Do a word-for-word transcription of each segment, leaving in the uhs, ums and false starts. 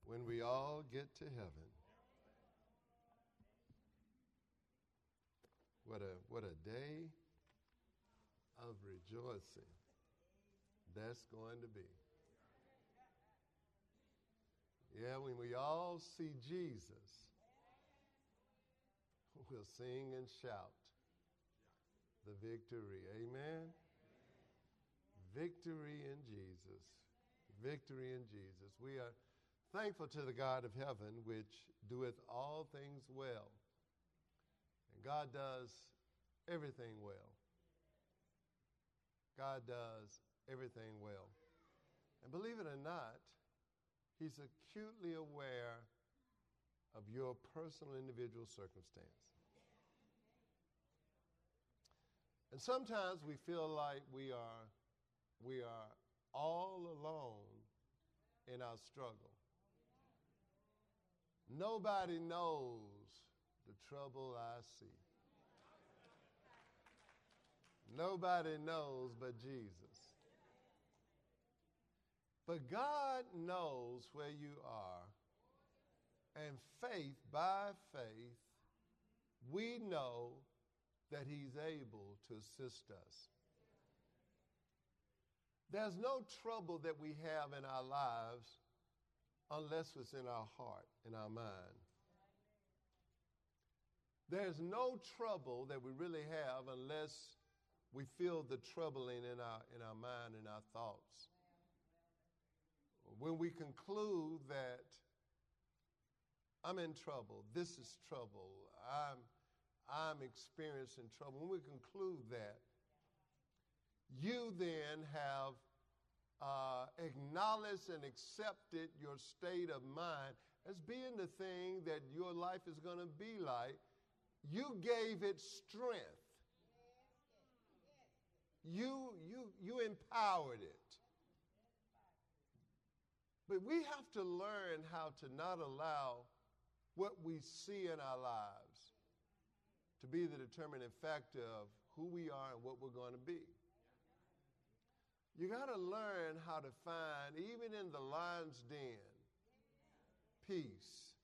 when we all get to heaven. What a what a day of rejoicing that's going to be. Yeah, when we all see Jesus, we'll sing and shout the victory. Amen? Victory in Jesus. Victory in Jesus. We are thankful to the God of heaven, which doeth all things well. And God does everything well. God does everything well. And believe it or not, He's acutely aware of your personal individual circumstance. And sometimes we feel like we are, we are all alone in our struggle. Nobody knows the trouble I see. Nobody knows but Jesus. But God knows where you are, and faith by faith, we know that He's able to assist us. There's no trouble that we have in our lives unless it's in our heart, in our mind. There's no trouble that we really have unless we feel the troubling in our, in our mind and our thoughts. When we conclude that I'm in trouble, this is trouble, I'm, I'm experiencing trouble, when we conclude that, you then have uh, acknowledged and accepted your state of mind as being the thing that your life is going to be like. You gave it strength. You, you, you empowered it. But we have to learn how to not allow what we see in our lives to be the determining factor of who we are and what we're going to be. You got to learn how to find, even in the lion's den, peace.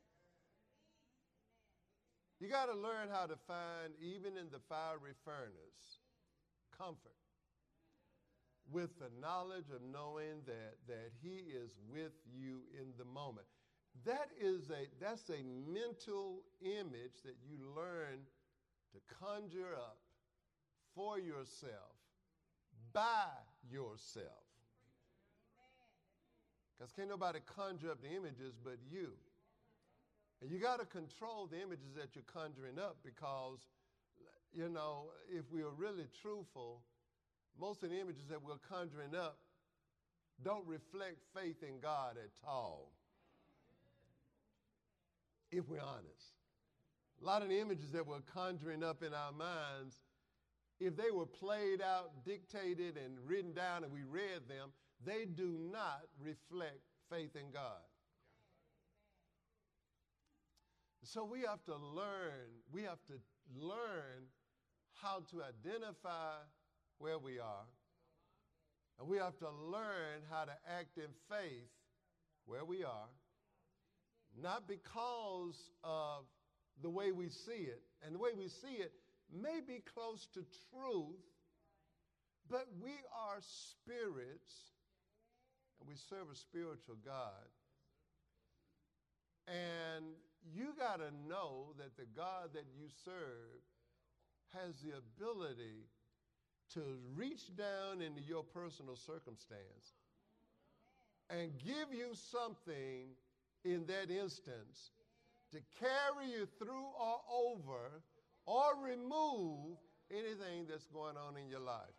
You got to learn how to find, even in the fiery furnace, comfort, with the knowledge of knowing that, that He is with you in the moment. That is a, that's a mental image that you learn to conjure up for yourself, by yourself. Because can't nobody conjure up the images but you. And you got to control the images that you're conjuring up because, you know, if we are really truthful, most of the images that we're conjuring up don't reflect faith in God at all, if we're honest. A lot of the images that we're conjuring up in our minds, if they were played out, dictated, and written down and we read them, they do not reflect faith in God. So we have to learn, we have to learn how to identify where we are, and we have to learn how to act in faith where we are, not because of the way we see it, and the way we see it may be close to truth, but we are spirits, and we serve a spiritual God, and you got to know that the God that you serve has the ability to reach down into your personal circumstance and give you something in that instance to carry you through or over or remove anything that's going on in your life.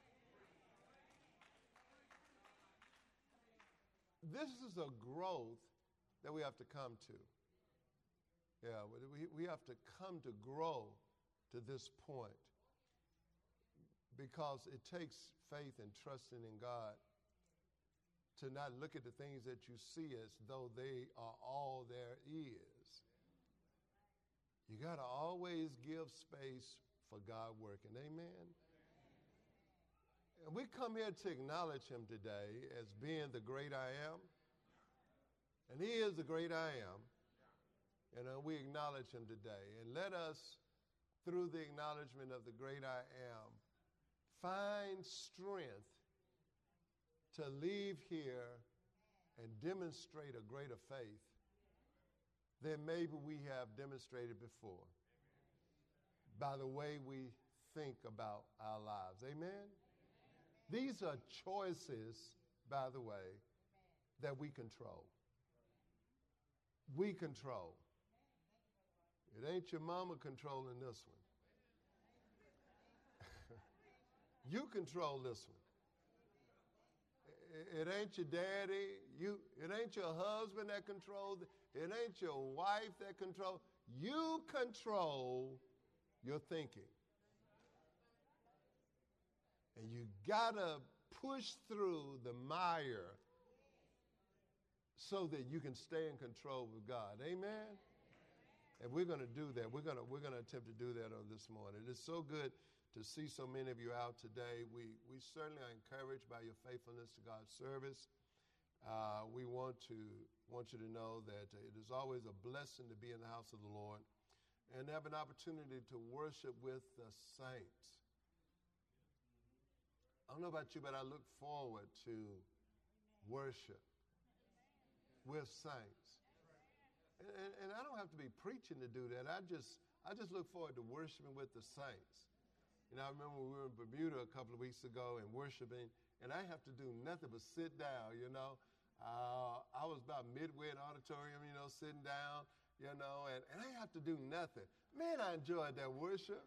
This is a growth that we have to come to. Yeah, we, we have to come to grow to this point because it takes faith and trusting in God to not look at the things that you see as though they are all there is. You got to always give space for God working. Amen? And we come here to acknowledge Him today as being the great I am. And he is the great I am. And uh, we acknowledge him today. And let us, through the acknowledgement of the great I am, find strength to leave here and demonstrate a greater faith than maybe we have demonstrated before by the way we think about our lives. Amen? These are choices, by the way, that we control. We control. It ain't your mama controlling this one. You control this one. It ain't your daddy. You, it ain't your husband that controls it. It ain't your wife that controls. You control your thinking. And you gotta push through the mire so that you can stay in control with God. Amen? And we're going to do that. We're going to we're going to attempt to do that on this morning. It's so good to see so many of you out today. We we certainly are encouraged by your faithfulness to God's service. Uh, we want to want you to know that it is always a blessing to be in the house of the Lord and have an opportunity to worship with the saints. I don't know about you, but I look forward to worship with saints. And, and, and I don't have to be preaching to do that. I just I just look forward to worshiping with the saints. You know, I remember we were in Bermuda a couple of weeks ago and worshiping, and I have to do nothing but sit down, you know. Uh, I was about midway in the auditorium, you know, sitting down, you know, and, and I have to do nothing. Man, I enjoyed that worship.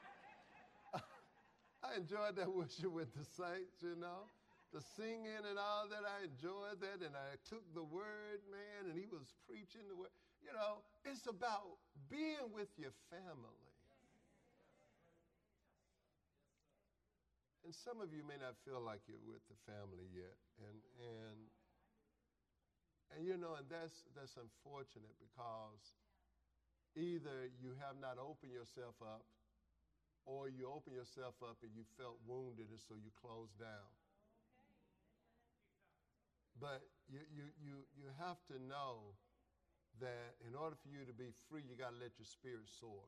I enjoyed that worship with the saints, you know. The singing and all that, I enjoyed that, and I took the word, man, and he was preaching the word. You know, it's about being with your family. And some of you may not feel like you're with the family yet, and and and you know, and that's that's unfortunate because either you have not opened yourself up, or you open yourself up and you felt wounded, and so you close down. But you, you, you, you have to know that in order for you to be free, you got to let your spirit soar.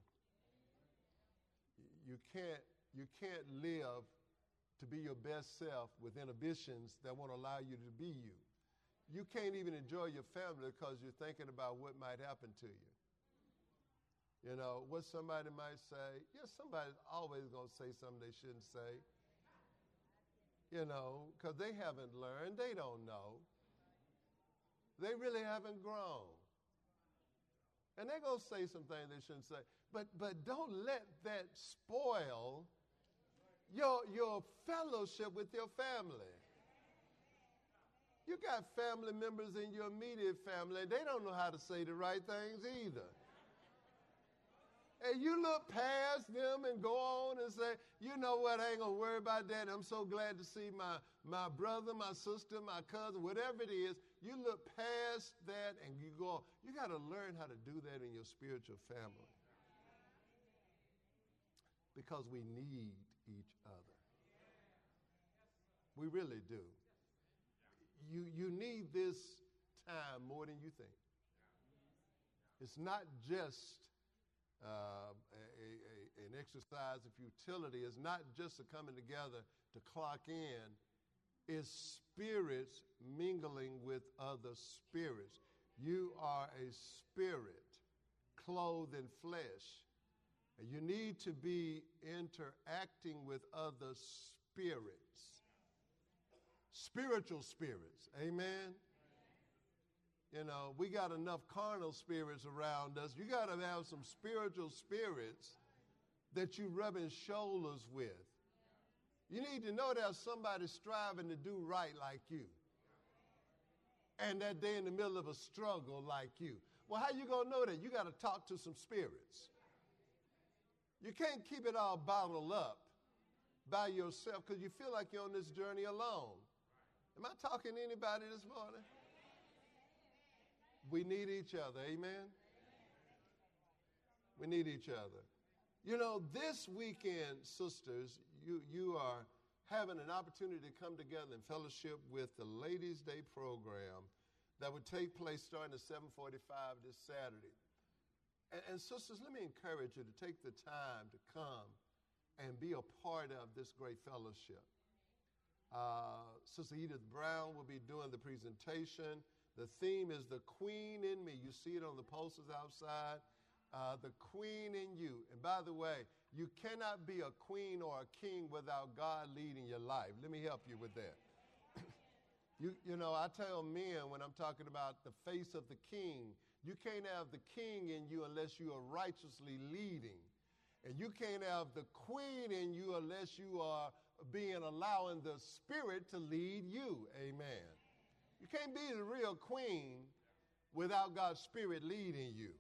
You can't, you can't live to be your best self with inhibitions that won't allow you to be you. You can't even enjoy your family because you're thinking about what might happen to you. You know, what somebody might say, yeah, somebody's always going to say something they shouldn't say. You know, because they haven't learned. They don't know. They really haven't grown. And they're going to say some things they shouldn't say. But but don't let that spoil your, your fellowship with your family. You got family members in your immediate family. They don't know how to say the right things either. And you look past them and go on and say, you know what, I ain't going to worry about that. I'm so glad to see my, my brother, my sister, my cousin, whatever it is. You look past that and you go on. You got to learn how to do that in your spiritual family. Because we need each other. We really do. You, you need this time more than you think. It's not just Uh, a, a, an exercise of futility. Is not just a coming together to clock in. It's spirits mingling with other spirits. You are a spirit clothed in flesh. And you need to be interacting with other spirits. Spiritual spirits. Amen? You know, we got enough carnal spirits around us. You got to have some spiritual spirits that you rubbing shoulders with. You need to know there's somebody striving to do right like you. And that they're in the middle of a struggle like you. Well, how you going to know that? You got to talk to some spirits. You can't keep it all bottled up by yourself because you feel like you're on this journey alone. Am I talking to anybody this morning? We need each other, amen? We need each other. You know, this weekend, sisters, you, you are having an opportunity to come together and fellowship with the Ladies' Day program that would take place starting at seven forty-five this Saturday. And, and sisters, let me encourage you to take the time to come and be a part of this great fellowship. Uh, Sister Edith Brown will be doing the presentation. The theme is The Queen in Me. You see it on the posters outside. Uh, the Queen in You. And by the way, you cannot be a queen or a king without God leading your life. Let me help you with that. you, you know, I tell men when I'm talking about the face of the king, you can't have the king in you unless you are righteously leading. And you can't have the queen in you unless you are being allowing the Spirit to lead you. Amen. You can't be the real queen without God's Spirit leading you.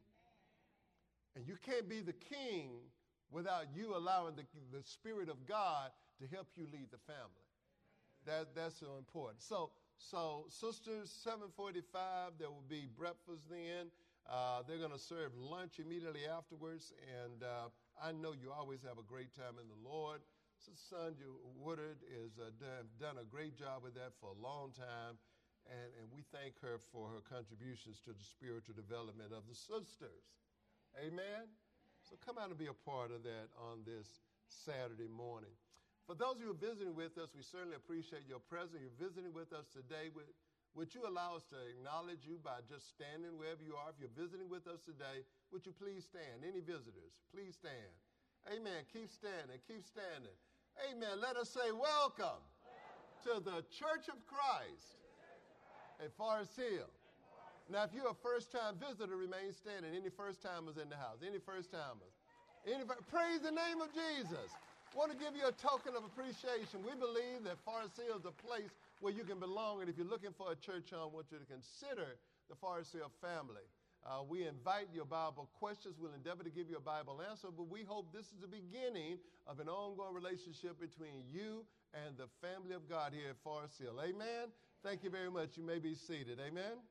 And you can't be the king without you allowing the, the Spirit of God to help you lead the family. That, that's so important. So, so sisters, seven forty-five, there will be breakfast then. Uh, they're going to serve lunch immediately afterwards. And uh, I know you always have a great time in the Lord. Sister Sandra Woodard has uh, done, done a great job with that for a long time, and, and we thank her for her contributions to the spiritual development of the sisters. Amen? So come out and be a part of that on this Saturday morning. For those of you who are visiting with us, we certainly appreciate your presence. You're visiting with us today. Would, would you allow us to acknowledge you by just standing wherever you are? If you're visiting with us today, would you please stand? Any visitors, please stand. Amen. Keep standing. Keep standing. Amen. Let us say welcome, welcome to the Church of Christ at Forest Hill. Now, if you're a first-time visitor, remain standing. Any first-timers in the house? Any first-timers? Any, praise the name of Jesus. Want to give you a token of appreciation. We believe that Forest Hill is a place where you can belong, and if you're looking for a church home, I want you to consider the Forest Hill family. Uh, we invite your Bible questions. We'll endeavor to give you a Bible answer, but we hope this is the beginning of an ongoing relationship between you and the family of God here at Forest Hill. Amen? Thank you very much. You may be seated. Amen?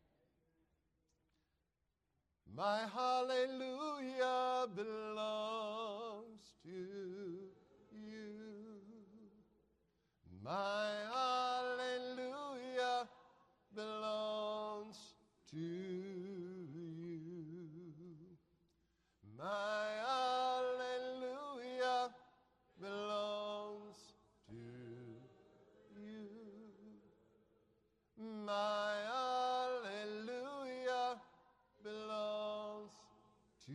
My hallelujah belongs to you. My hallelujah belongs to you. My hallelujah belongs to you. My hallelujah belongs to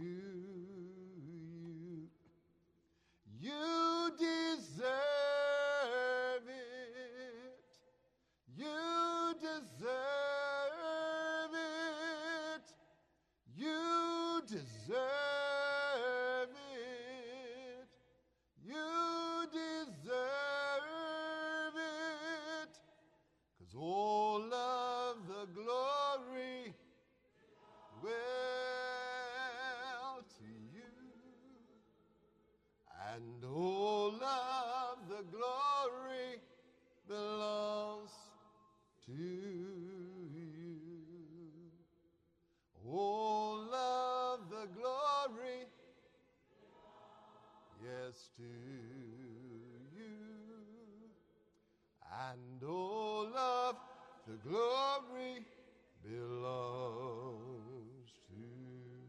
you. You deserve it. You deserve it. You deserve it. You deserve it. 'Cause all of the glory well to you, and all of the glory belongs to you. All of the glory, yes, to you, and all of the glory belongs to you.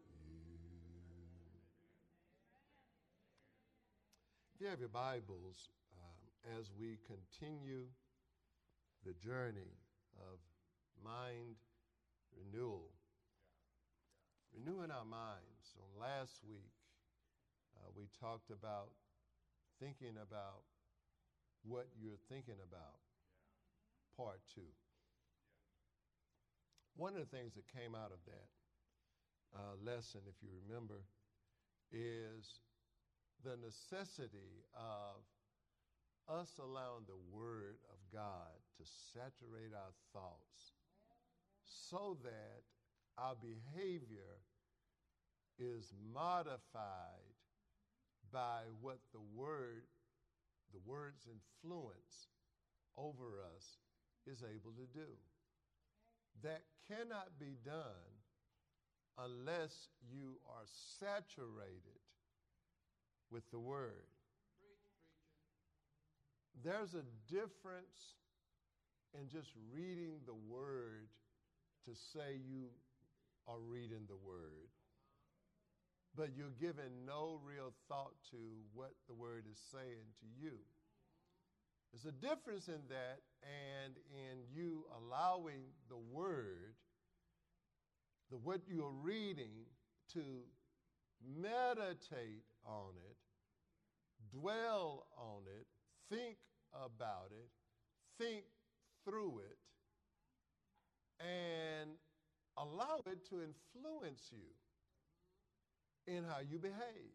If you have your Bibles, um, as we continue the journey of mind renewal, renewing our minds. So last week, uh, we talked about thinking about what you're thinking about, part two. One of the things that came out of that uh, lesson, if you remember, is the necessity of us allowing the Word of God to saturate our thoughts so that our behavior is modified by what the Word, the Word's influence over us is able to do. That cannot be done unless you are saturated with the Word. There's a difference in just reading the Word to say you are reading the word, but you're giving no real thought to what the word is saying to you. There's a difference in that and in you allowing the word, the what you're reading, to meditate on it, dwell on it, think about it, think through it, and allow it to influence you in how you behave.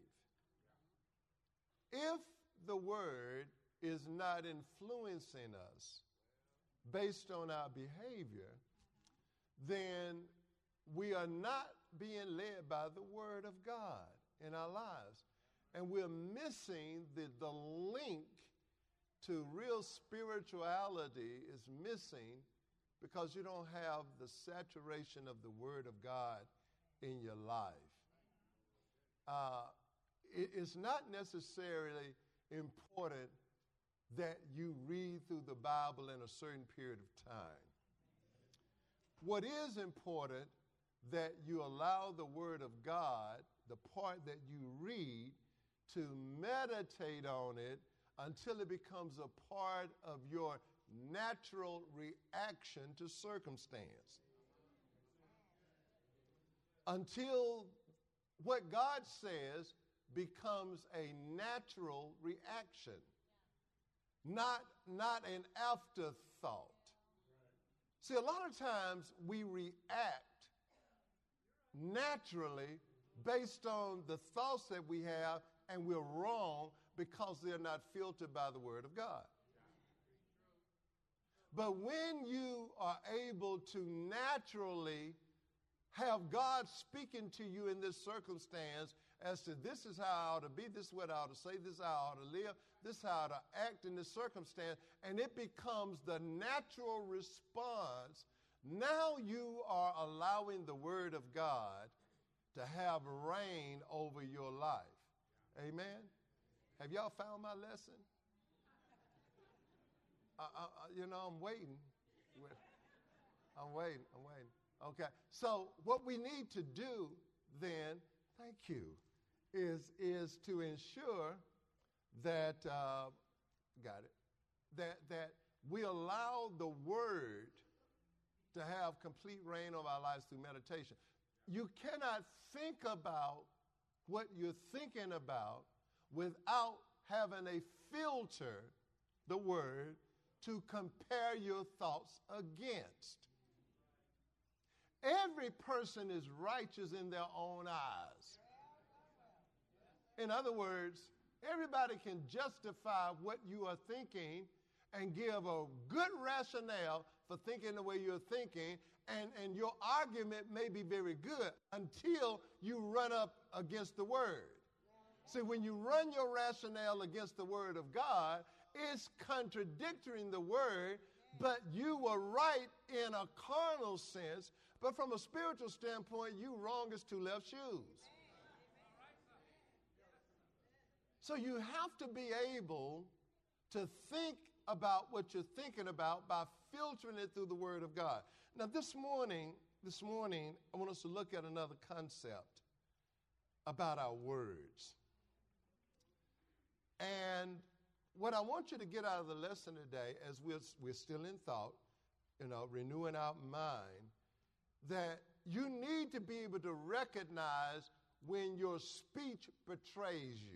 If the word is not influencing us based on our behavior, then we are not being led by the word of God in our lives. And we're missing the, the link to real spirituality is missing because you don't have the saturation of the word of God in your life. Uh, it, it's not necessarily important that you read through the Bible in a certain period of time. What is important, that you allow the word of God, the part that you read, to meditate on it until it becomes a part of your natural reaction to circumstance. Until what God says becomes a natural reaction, not, not an afterthought. See, a lot of times we react naturally based on the thoughts that we have, and we're wrong because they're not filtered by the word of God. But when you are able to naturally have God speaking to you in this circumstance as to this is how I ought to be, this is what I ought to say, this is how I ought to live, this is how I ought to act in this circumstance, and it becomes the natural response, now you are allowing the word of God to have reign over your life. Amen? Have y'all found my lesson? I, I, you know, I'm waiting. I'm waiting. I'm waiting. Okay. So what we need to do then, thank you, is, is to ensure that, uh, got it, that, that we allow the word to have complete reign over our lives through meditation. You cannot think about what you're thinking about without having a filter, the word, to compare your thoughts against. Every person is righteous in their own eyes. In other words, everybody can justify what you are thinking and give a good rationale for thinking the way you're thinking, and, and your argument may be very good until you run up against the word. See, when you run your rationale against the word of God, it's contradicting the word, but you were right in a carnal sense, but from a spiritual standpoint, you wrong as two left shoes. So you have to be able to think about what you're thinking about by filtering it through the word of God. Now this morning, this morning, I want us to look at another concept about our words. And what I want you to get out of the lesson today, as we're, we're still in thought, you know, renewing our mind, that you need to be able to recognize when your speech betrays you.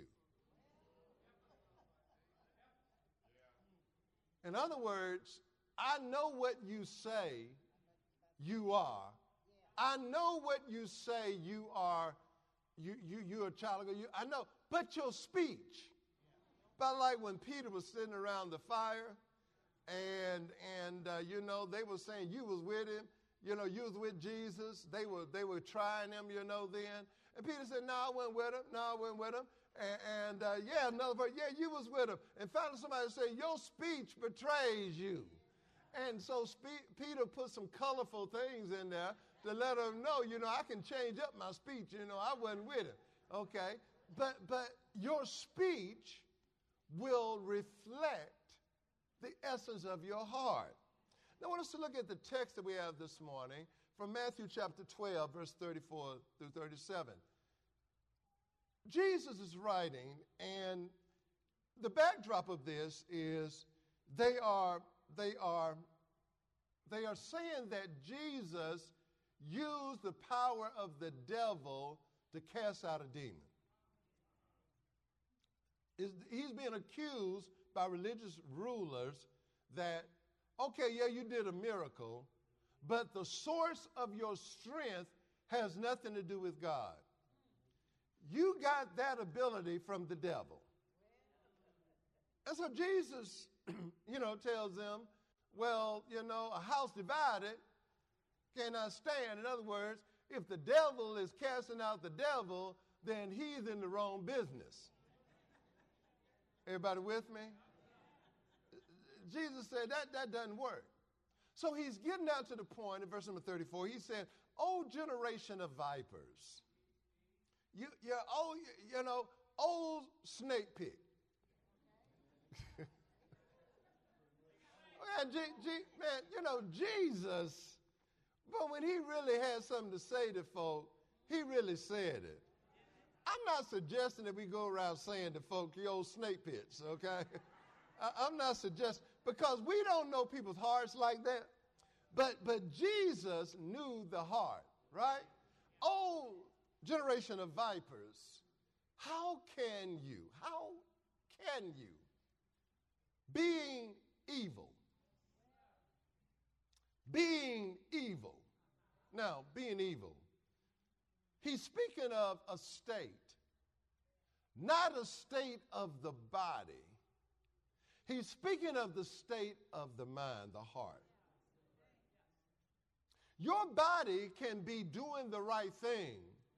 In other words, I know what you say you are. I know what you say you are. You, you, you're a child of God. You, I know, but your speech. But like when Peter was sitting around the fire and, and uh, you know, they were saying you was with him. You know, you was with Jesus. They were, they were trying him, you know, then. And Peter said, no, I wasn't with him. No, I wasn't with him. And, and uh, yeah, another verse, yeah, you was with him. And finally somebody said, your speech betrays you. And so spe- Peter put some colorful things in there to let them know, you know, I can change up my speech. You know, I wasn't with him. Okay? But, but your speech will reflect the essence of your heart. Now I want us to look at the text that we have this morning, from Matthew chapter twelve, verse thirty-four through thirty-seven. Jesus is writing, and the backdrop of this is they are, they are, they are saying that Jesus used the power of the devil to cast out a demon. Is, he's being accused by religious rulers that, okay, yeah, you did a miracle, but the source of your strength has nothing to do with God. You got that ability from the devil. And so Jesus, you know, tells them, well, you know, a house divided cannot stand. In other words, if the devil is casting out the devil, then he's in the wrong business. Everybody with me? Jesus said that, that doesn't work. So he's getting down to the point in verse number thirty-four. He said, "O generation of vipers, you, you're old, you know, old snake pit." man, G, G, man, you know, Jesus, but when he really had something to say to folk, he really said it. I'm not suggesting that we go around saying to folk, you old snake pits, okay? I'm not suggesting, because we don't know people's hearts like that. But but Jesus knew the heart, right? Oh, generation of vipers, how can you, how can you, being evil, being evil, now, being evil, he's speaking of a state, not a state of the body. He's speaking of the state of the mind, the heart. Your body can be doing the right thing,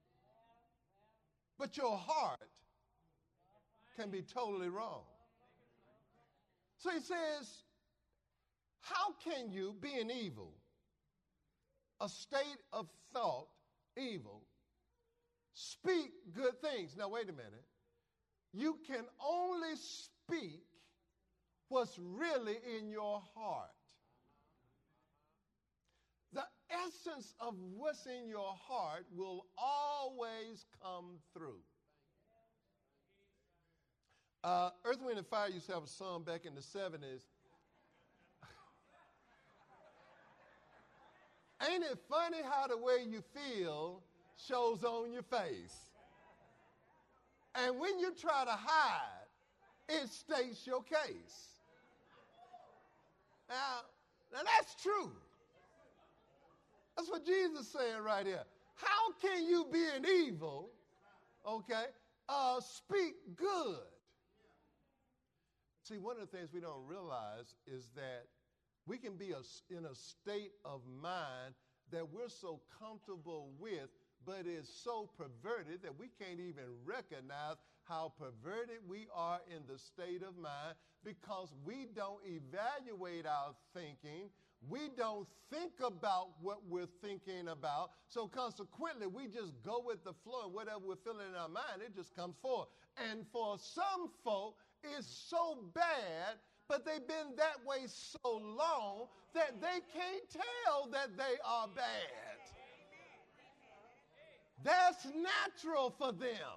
but your heart can be totally wrong. So he says, how can you, being evil, a state of thought, evil, speak good things? Now, wait a minute. You can only speak what's really in your heart. The essence of what's in your heart will always come through. Uh, Earth, Wind, and Fire used to have a song back in the seventies. Ain't it funny how the way you feel shows on your face? And when you try to hide, it states your case. Now, now that's true. That's what Jesus is saying right here. How can you, being evil, okay, uh, speak good? See, one of the things we don't realize is that we can be a, in a state of mind that we're so comfortable with, but is so perverted that we can't even recognize how perverted we are in the state of mind because we don't evaluate our thinking. We don't think about what we're thinking about. So consequently, we just go with the flow, and whatever we're feeling in our mind, it just comes forth. And for some folk, it's so bad, but they've been that way so long that they can't tell that they are bad. That's natural for them.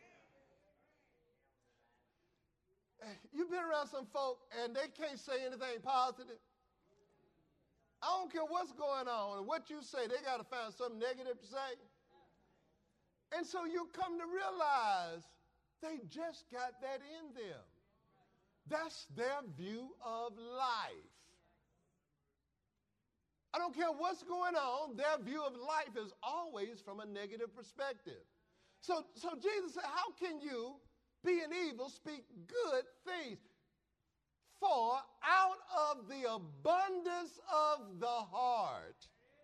You've been around some folk and they can't say anything positive. I don't care what's going on and what you say, they got to find something negative to say. And so you come to realize they just got that in them. That's their view of life. I don't care what's going on, their view of life is always from a negative perspective. So, so Jesus said, how can you, being evil, speak good things? For out of the abundance of the heart,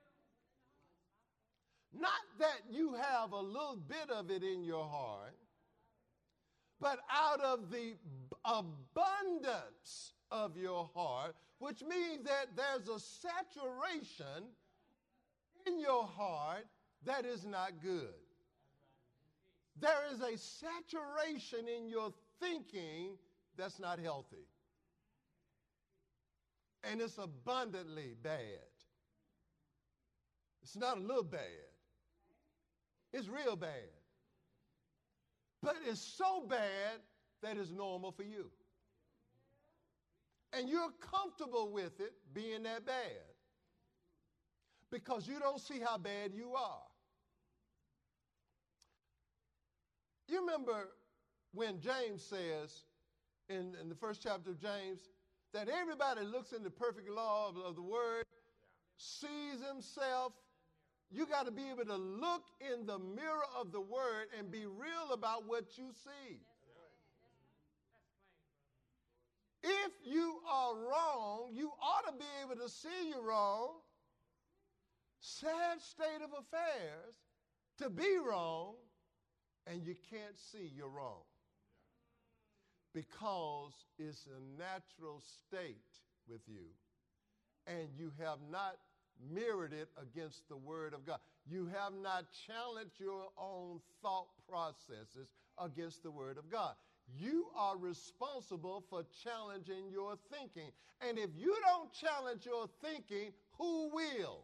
not that you have a little bit of it in your heart, but out of the abundance of your heart, which means that there's a saturation in your heart that is not good. There is a saturation in your thinking that's not healthy. And it's abundantly bad. It's not a little bad. It's real bad. But it's so bad that it's normal for you. And you're comfortable with it being that bad because you don't see how bad you are. You remember when James says in, in the first chapter of James that everybody looks in the perfect law of, of the word, sees himself. You got to be able to look in the mirror of the word and be real about what you see. If you are wrong, you ought to be able to see you're wrong. Sad state of affairs to be wrong, and you can't see you're wrong because it's a natural state with you, and you have not mirrored it against the Word of God. You have not challenged your own thought processes against the Word of God. You are responsible for challenging your thinking. And if you don't challenge your thinking, who will?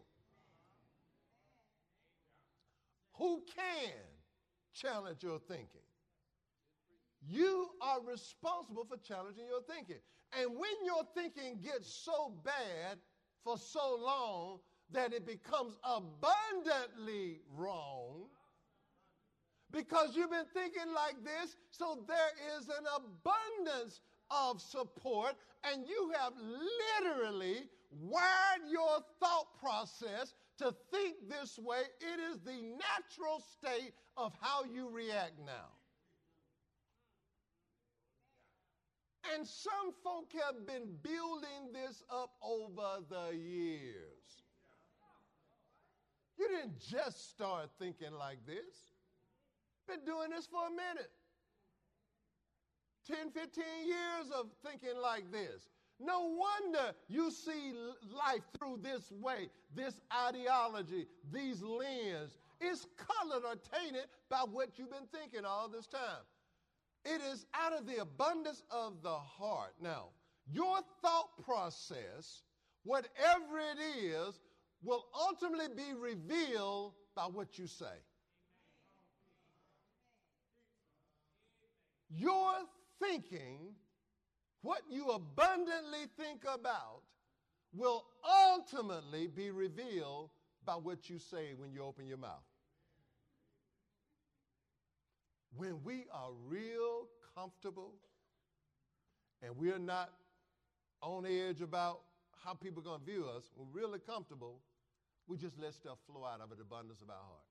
Who can challenge your thinking? You are responsible for challenging your thinking. And when your thinking gets so bad for so long that it becomes abundantly wrong, because you've been thinking like this, so there is an abundance of support, and you have literally wired your thought process to think this way. It is the natural state of how you react now. And some folk have been building this up over the years. You didn't just start thinking like this. Been doing this for a minute. ten, fifteen years of thinking like this. No wonder you see life through this way, this ideology, these lenses. It's colored or tainted by what you've been thinking all this time. It is out of the abundance of the heart. Now, your thought process, whatever it is, will ultimately be revealed by what you say. Your thinking, what you abundantly think about, will ultimately be revealed by what you say when you open your mouth. When we are real comfortable and we're not on edge about how people are going to view us, we're really comfortable, we just let stuff flow out of an abundance of our heart.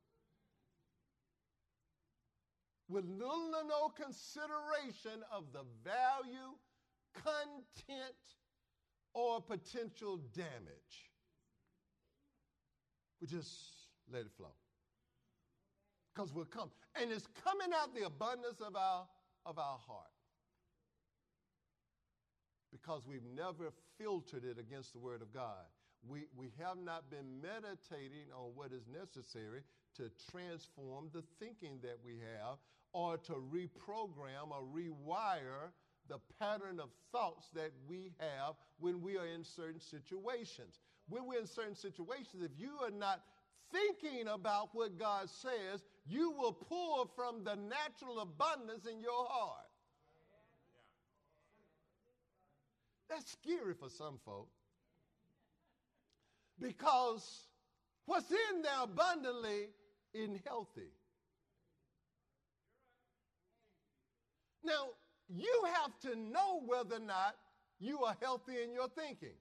With little or no consideration of the value, content, or potential damage. We just let it flow. Because we're come. And it's coming out the abundance of our, of our heart. Because we've never filtered it against the Word of God. We, we have not been meditating on what is necessary to transform the thinking that we have, or to reprogram or rewire the pattern of thoughts that we have when we are in certain situations. When we're in certain situations, if you are not thinking about what God says, you will pull from the natural abundance in your heart. That's scary for some folk. Because what's in there abundantly isn't healthy. Now, you have to know whether or not you are healthy in your thinking.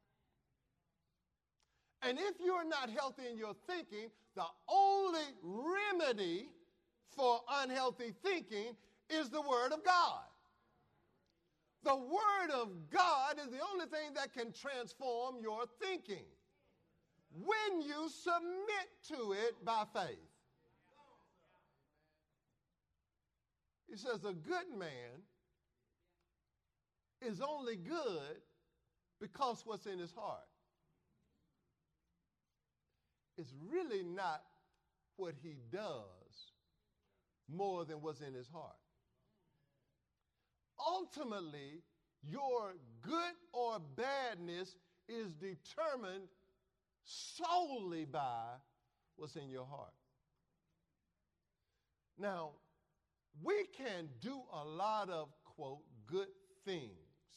And if you're not healthy in your thinking, the only remedy for unhealthy thinking is the Word of God. The Word of God is the only thing that can transform your thinking when you submit to it by faith. He says a good man is only good because what's in his heart. It's really not what he does more than what's in his heart. Ultimately, your good or badness is determined solely by what's in your heart. Now, we can do a lot of, quote, good things.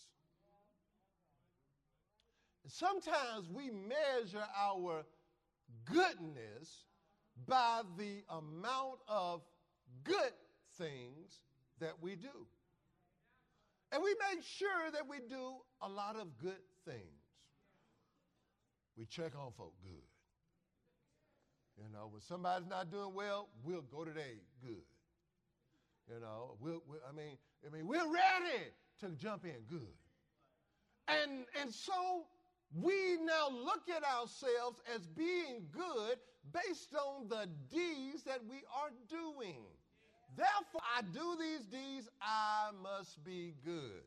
Sometimes we measure our goodness by the amount of good things that we do. And we make sure that we do a lot of good things. We check on folk good. You know, when somebody's not doing well, we'll go today good. You know, we'll, we'll, I mean, I mean, we're ready to jump in good. And, and so we now look at ourselves as being good based on the deeds that we are doing. Therefore, I do these deeds, I must be good.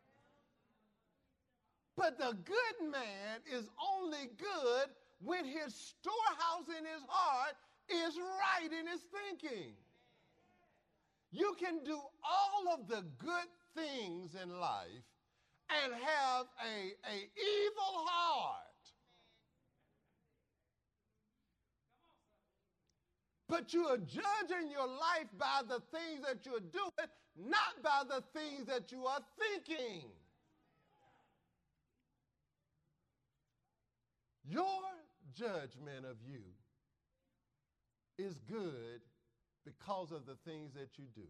But the good man is only good when his storehouse in his heart is right in his thinking. You can do all of the good things in life and have a, a evil heart. But you are judging your life by the things that you're doing, not by the things that you are thinking. Your judgment of you is good because of the things that you do.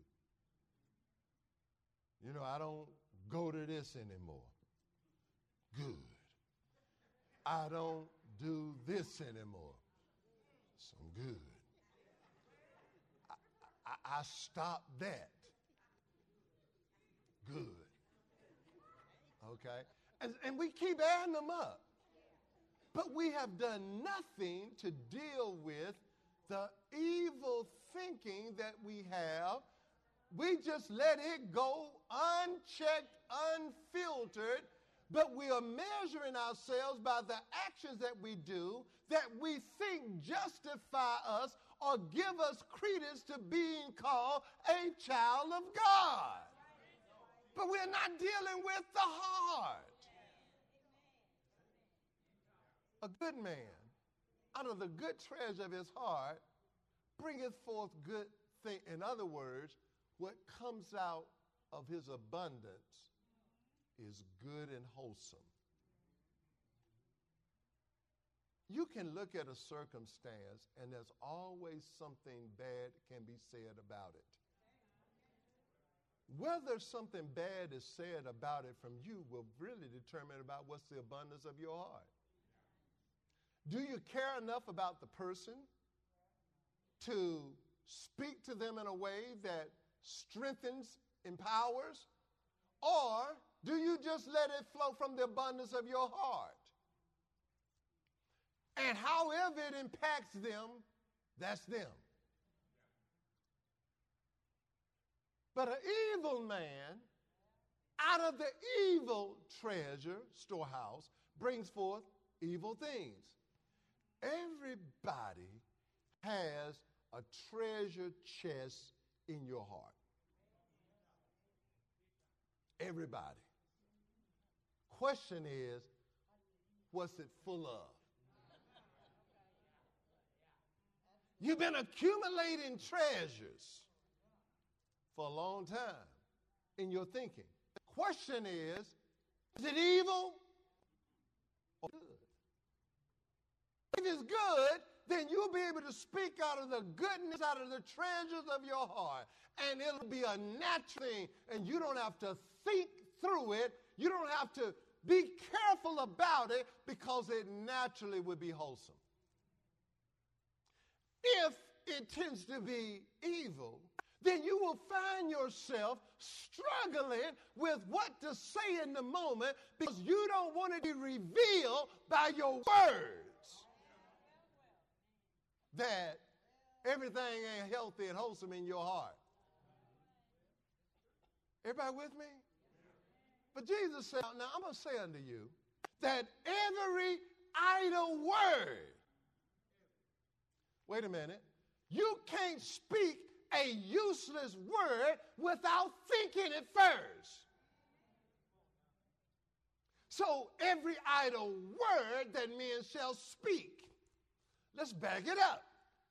You know, I don't go to this anymore. Good. I don't do this anymore. Some good. I, I, I stopped that. Good. Okay? And, and we keep adding them up. But we have done nothing to deal with the evil thinking that we have. We just let it go unchecked, unfiltered, but we are measuring ourselves by the actions that we do that we think justify us or give us credence to being called a child of God. But we're not dealing with the heart. A good man, out of the good treasure of his heart, bringeth forth good things. In other words, what comes out of his abundance is good and wholesome. You can look at a circumstance and there's always something bad can be said about it. Whether something bad is said about it from you will really determine about what's the abundance of your heart. Do you care enough about the person to speak to them in a way that strengthens, empowers? Or do you just let it flow from the abundance of your heart? And however it impacts them, that's them. But an evil man, out of the evil treasure, storehouse, brings forth evil things. Everybody has a treasure chest in your heart. Everybody. Question is, what's it full of? You've been accumulating treasures for a long time in your thinking. The question is, is it evil or good? If it's good, then you'll be able to speak out of the goodness, out of the treasures of your heart. And it'll be a natural thing, and you don't have to think through it. You don't have to be careful about it because it naturally would be wholesome. If it tends to be evil, then you will find yourself struggling with what to say in the moment because you don't want to be revealed by your words that everything ain't healthy and wholesome in your heart. Everybody with me? But Jesus said, now I'm going to say unto you that every idle word, wait a minute, you can't speak a useless word without thinking it first. So every idle word that men shall speak. Let's back it up.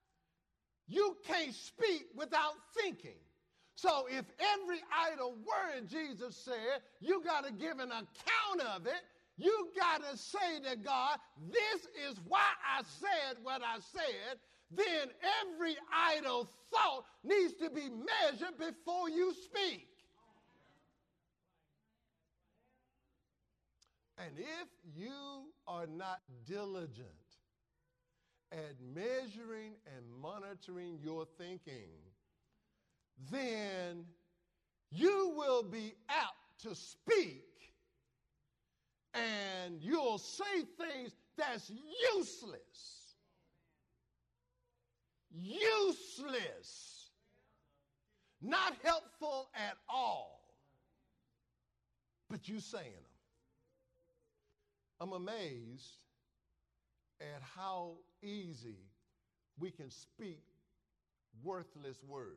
you can't speak without thinking. So if every idle word Jesus said, you got to give an account of it. You got to say to God, this is why I said what I said. Then every idle thought needs to be measured before you speak. And if you are not diligent at measuring and monitoring your thinking, then you will be apt to speak and you'll say things that's useless. Useless. Not helpful at all. But you saying them. I'm amazed at how easy we can speak worthless words.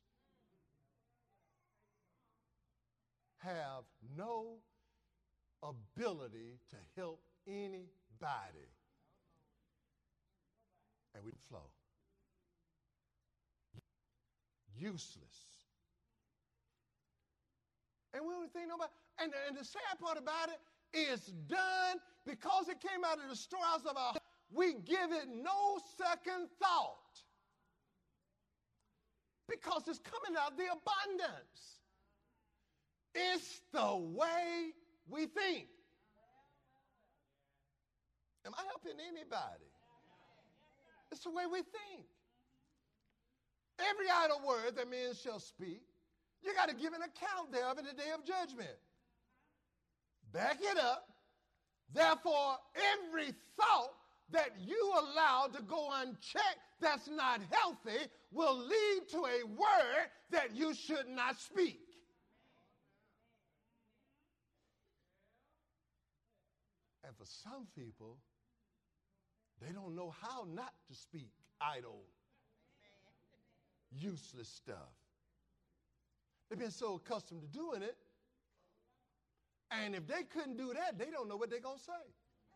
Have no ability to help anybody. And we flow. Useless. And we don't think nobody. And, and the sad part about it, it's done because it came out of the storehouse of our heart. We give it no second thought. Because it's coming out of the abundance. It's the way we think. Am I helping anybody? It's the way we think. Every idle word that men shall speak, you got to give an account thereof in the day of judgment. Back it up. Therefore, every thought that you allow to go unchecked that's not healthy will lead to a word that you should not speak. And for some people, they don't know how not to speak idle, useless stuff. They've been so accustomed to doing it. And if they couldn't do that, they don't know what they're going to say.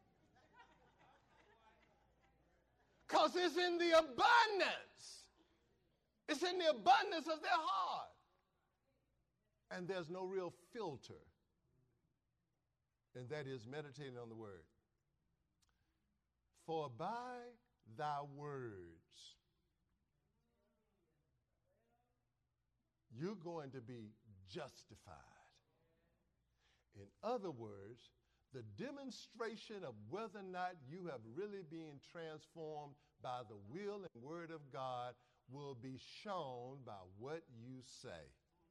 Because it's in the abundance. It's in the abundance of their heart. And there's no real filter. And that is meditating on the word. For by thy words, you're going to be justified. In other words, the demonstration of whether or not you have really been transformed by the will and word of God will be shown by what you say.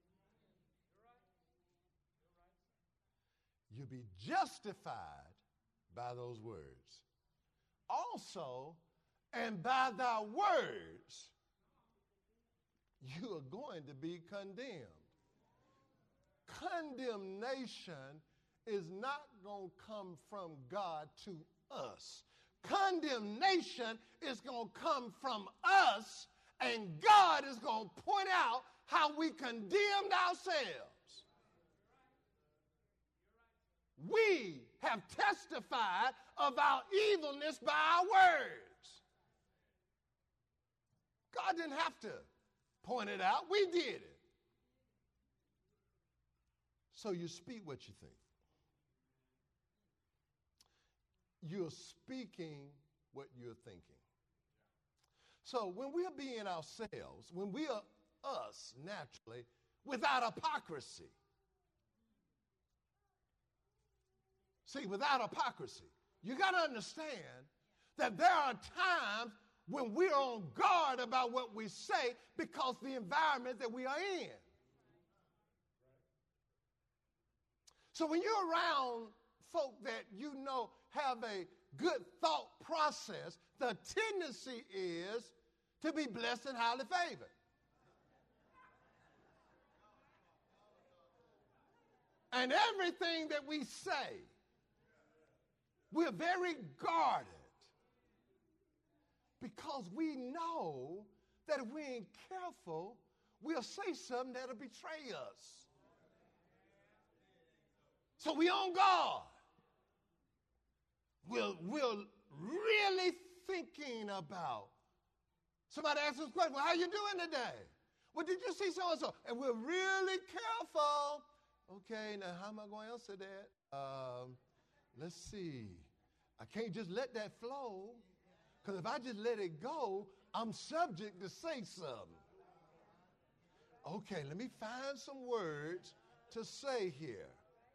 You'll be justified by those words. Also, and by thy words, you are going to be condemned. Condemnation is not going to come from God to us. Condemnation is going to come from us, and God is going to point out how we condemned ourselves. We have testified of our evilness by our words. God didn't have to point it out. We did it. So you speak what you think. You're speaking what you're thinking. So when we're being ourselves, when we are us naturally, without hypocrisy. See, without hypocrisy, you got to understand that there are times when we're on guard about what we say because the environment that we are in. So when you're around folk that you know have a good thought process, the tendency is to be blessed and highly favored. And everything that we say, we're very guarded because we know that if we ain't careful, we'll say something that'll betray us. So we on guard. We're, we're really thinking about Somebody asks us a question, well, how you doing today? Well, did you see so-and-so? And we're really careful. Okay, now how am I going to answer that? Um, let's see. I can't just let that flow, because if I just let it go, I'm subject to say something. Okay, let me find some words to say here.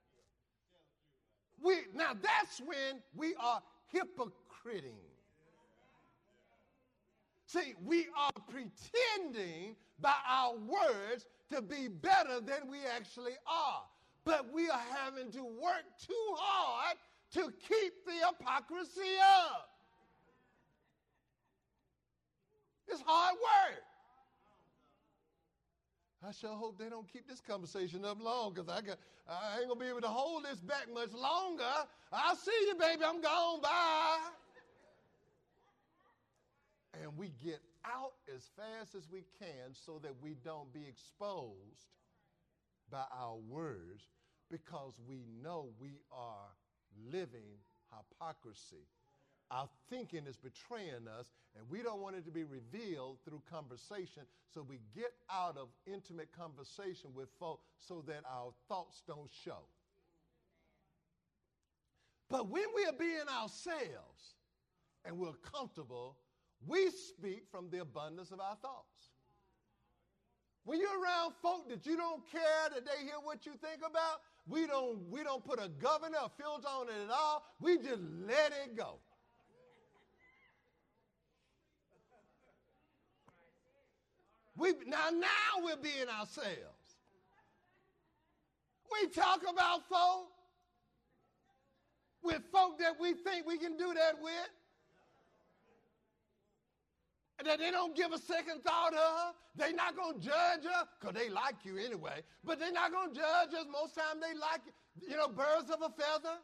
We, now that's when we are hypocriting. See, we are pretending by our words to be better than we actually are. But we are having to work too hard to keep the hypocrisy up. It's hard work. I sure hope they don't keep this conversation up long, because I, got, I ain't going to be able to hold this back much longer. I'll see you, baby. I'm gone. Bye. And we get out as fast as we can so that we don't be exposed by our words, because we know we are living hypocrisy. Our thinking is betraying us, and we don't want it to be revealed through conversation, so we get out of intimate conversation with folk so that our thoughts don't show. But when we are being ourselves and we're comfortable, we speak from the abundance of our thoughts. When you're around folk that you don't care that they hear what you think about, we don't, we don't put a governor or filter on it at all. We just let it go. We, now, now we're being ourselves. We talk about folk with folk that we think we can do that with, and that they don't give a second thought of. They're not going to judge us, because they like you anyway, but they're not going to judge us. Most times they like, you know, birds of a feather.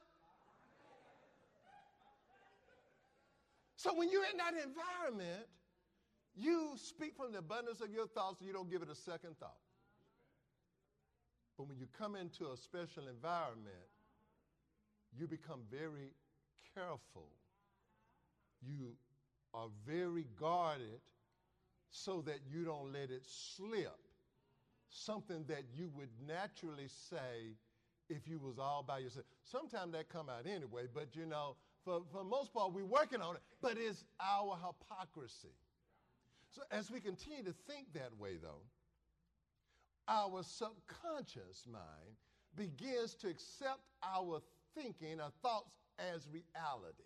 So when you're in that environment, you speak from the abundance of your thoughts, and you don't give it a second thought. But when you come into a special environment, you become very careful. You are very guarded so that you don't let it slip. Something that you would naturally say if you was all by yourself. Sometimes that come out anyway, but you know, for, for the most part, we're working on it. But it's our hypocrisy. So as we continue to think that way, though, our subconscious mind begins to accept our thinking, our thoughts, as reality.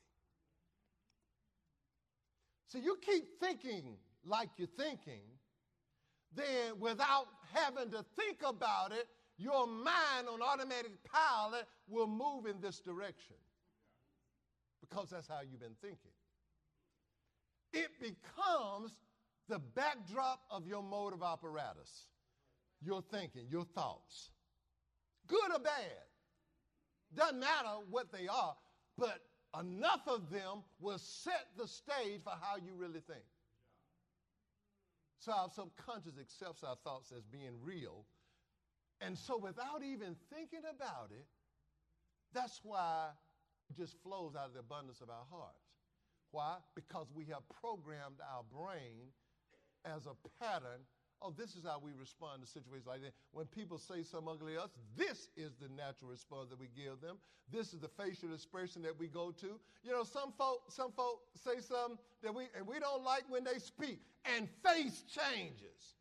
So you keep thinking like you're thinking, then without having to think about it, your mind on automatic pilot will move in this direction, because that's how you've been thinking. It becomes the backdrop of your mode of apparatus, your thinking, your thoughts, good or bad. Doesn't matter what they are, but enough of them will set the stage for how you really think. So our subconscious accepts our thoughts as being real. And so without even thinking about it, that's why it just flows out of the abundance of our hearts. Why? Because we have programmed our brain as a pattern. Oh, this is how we respond to situations like that. When people say something ugly to us, this is the natural response that we give them. This is the facial expression that we go to. You know, some folk, some folk say something that we, and we don't like when they speak, and face changes.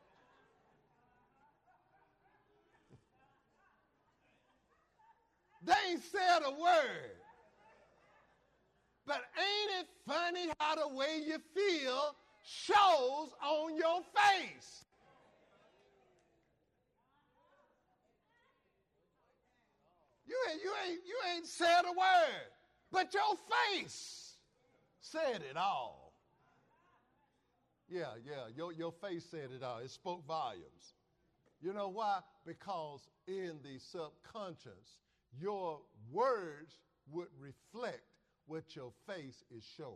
They ain't said a word. But ain't it funny how the way you feel shows on your face? You ain't, you ain't, you ain't said a word, but your face said it all. Yeah, yeah, your, your face said it all. It spoke volumes. You know why? Because in the subconscious, your words would reflect what your face is showing.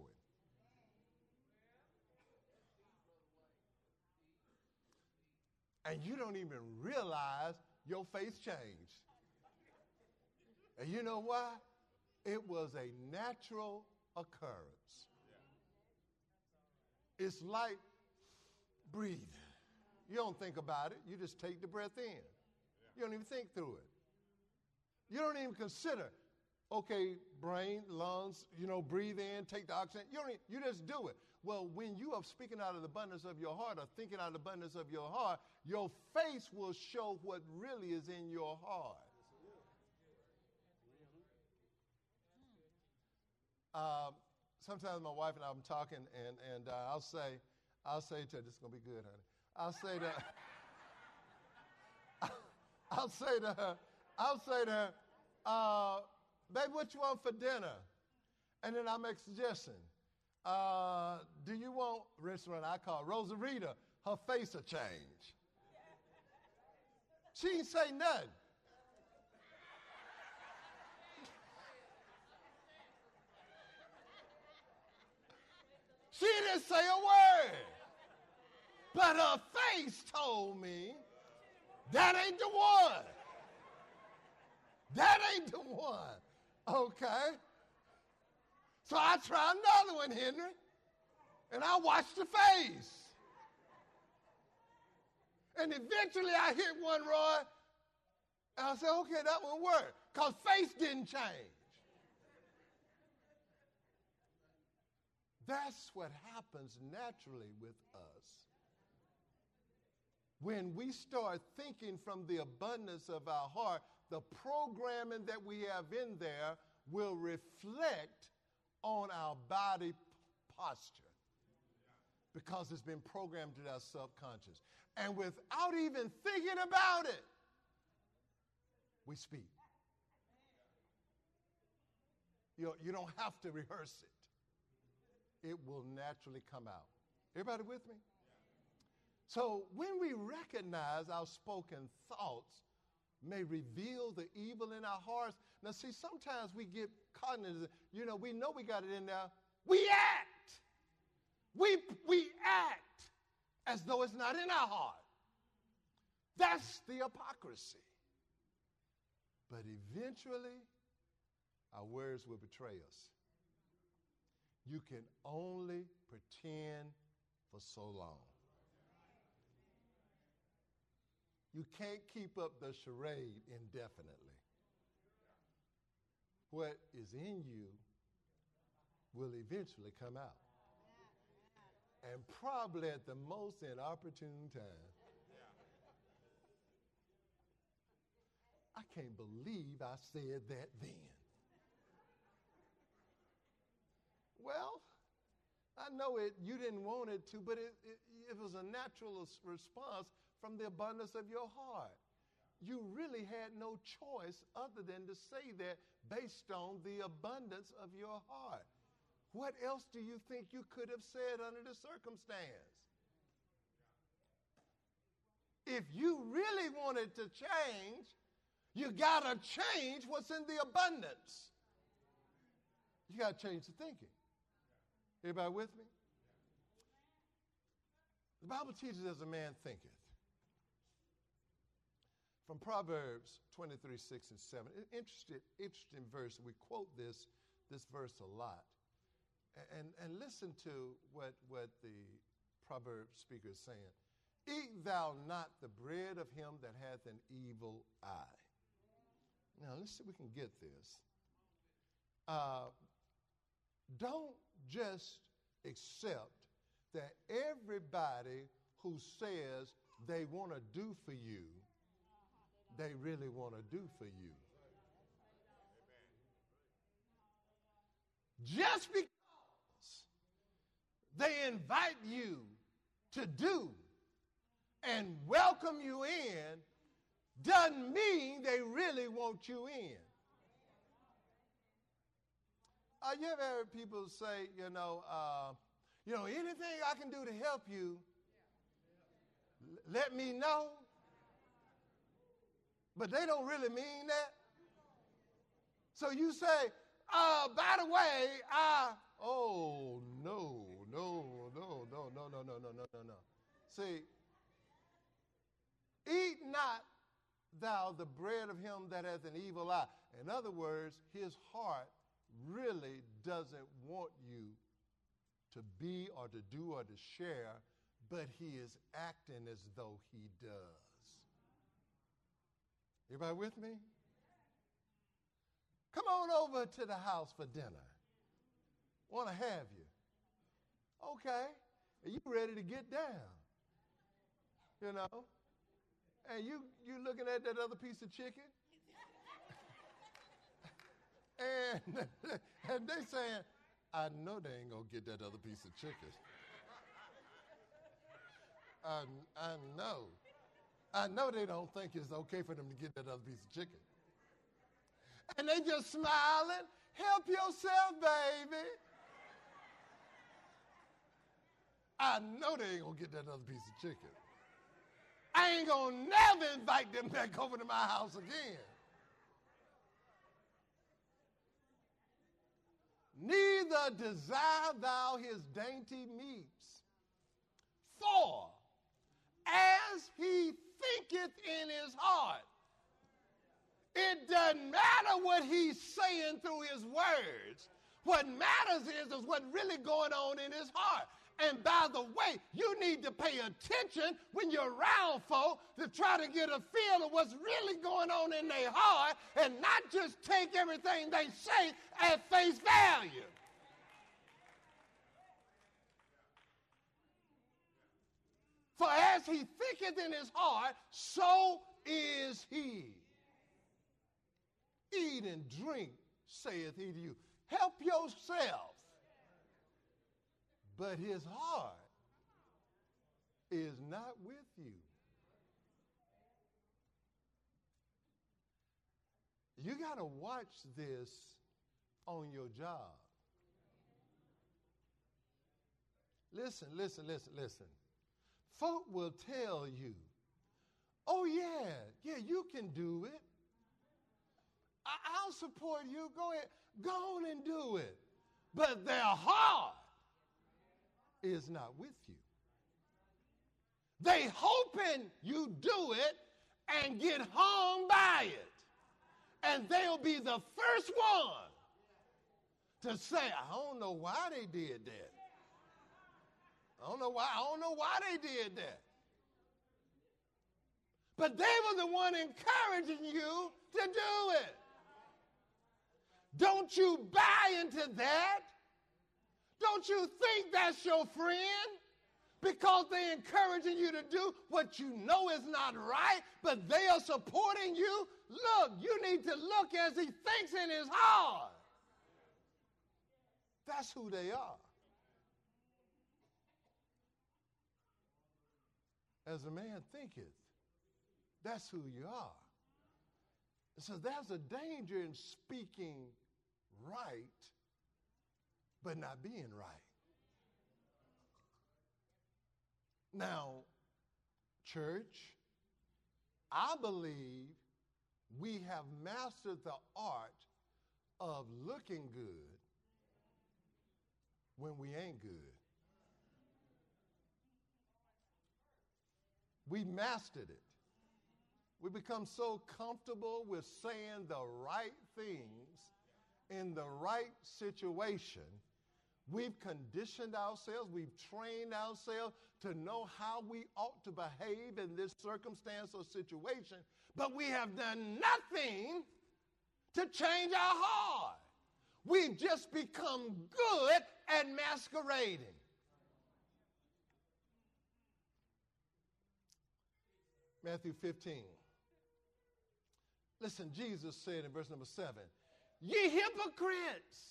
And you don't even realize your face changed. And you know why? It was a natural occurrence. It's like breathing. You don't think about it. You just take the breath in. You don't even think through it. You don't even consider, okay, brain, lungs, you know, breathe in, take the oxygen. You don't even, you just do it. Well, when you are speaking out of the abundance of your heart or thinking out of the abundance of your heart, your face will show what really is in your heart. Um, sometimes my wife and I are talking, and, and uh, I'll say, I'll say to her, this is going to be good, honey. I'll say to her, I'll say to her, I'll say to her, uh, babe, what you want for dinner? And then I'll make a suggestion. Uh, do you want restaurant I call Rosarita? Her face will change. She didn't say nothing. She didn't say a word. But her face told me that ain't the one. That ain't the one. Okay? So I try another one, Henry, and I watch the face. And eventually I hit one, Roy, and I said, okay, that one worked, because face didn't change. That's what happens naturally with us. When we start thinking from the abundance of our heart, the programming that we have in there will reflect on our body posture because it's been programmed to our subconscious. And without even thinking about it, we speak. You know, you don't have to rehearse it. It will naturally come out. Everybody with me? So when we recognize our spoken thoughts may reveal the evil in our hearts. Now, see, sometimes we get cognitive. You know, we know we got it in there. We act. We, we act as though it's not in our heart. That's the hypocrisy. But eventually, our words will betray us. You can only pretend for so long. You can't keep up the charade indefinitely. What is in you will eventually come out. And probably at the most inopportune time. I can't believe I said that then. Well, I know it. You didn't want it to, but it, it, it was a natural response from the abundance of your heart. You really had no choice other than to say that based on the abundance of your heart. What else do you think you could have said under the circumstance? If you really wanted to change, you got to change what's in the abundance. You got to change the thinking. Everybody with me? The Bible teaches as a man thinketh. From Proverbs twenty-three, six and seven. Interesting, interesting verse. We quote this, this verse a lot. And, and listen to what, what the Proverbs speaker is saying. Eat thou not the bread of him that hath an evil eye. Now, let's see if we can get this. Uh, don't just accept that everybody who says they want to do for you, they really want to do for you. Just because they invite you to do and welcome you in doesn't mean they really want you in. Uh, you ever heard people say, you know, uh, you know, anything I can do to help you, l- let me know. But they don't really mean that. So you say, uh, by the way, I, oh, no, no, no, no, no, no, no, no, no, no, no. See, eat not thou the bread of him that hath an evil eye. In other words, his heart really doesn't want you to be or to do or to share but he is acting as though he does. Everybody with me? Come on over to the house for dinner. Want to have you. Okay. And you ready to get down. You know? And you you looking at that other piece of chicken? and, and they saying, I know they ain't going to get that other piece of chicken. I, I know. I know they don't think it's okay for them to get that other piece of chicken. And they just smiling. Help yourself, baby. I know they ain't going to get that other piece of chicken. I ain't going to never invite them back over to my house again. Neither desire thou his dainty meats. For as he thinketh in his heart, it doesn't matter what he's saying through his words. What matters is, is what's really going on in his heart. And by the way, you need to pay attention when you're around folk to try to get a feel of what's really going on in their heart and not just take everything they say at face value. For as he thinketh in his heart, so is he. Eat and drink, saith he to you. Help yourself. But his heart is not with you. You got to watch this on your job. Listen, listen, listen, listen. Folk will tell you, oh, yeah, yeah, you can do it. I- I'll support you. Go ahead. Go on and do it. But their heart is not with you. They hoping you do it and get hung by it. And they'll be the first one to say, I don't know why they did that. I don't know why, I don't know why they did that. But they were the one encouraging you to do it. Don't you buy into that? Don't you think that's your friend? Because they're encouraging you to do what you know is not right, but they are supporting you. Look, you need to look as he thinks in his heart. That's who they are. As a man thinketh, that's who you are. So there's a danger in speaking right, but not being right. Now, church, I believe we have mastered the art of looking good when we ain't good. We mastered it. We become so comfortable with saying the right things in the right situation. We've conditioned ourselves, we've trained ourselves to know how we ought to behave in this circumstance or situation, but we have done nothing to change our heart. We've just become good at masquerading. Matthew fifteen. Listen, Jesus said in verse number seven, ye hypocrites!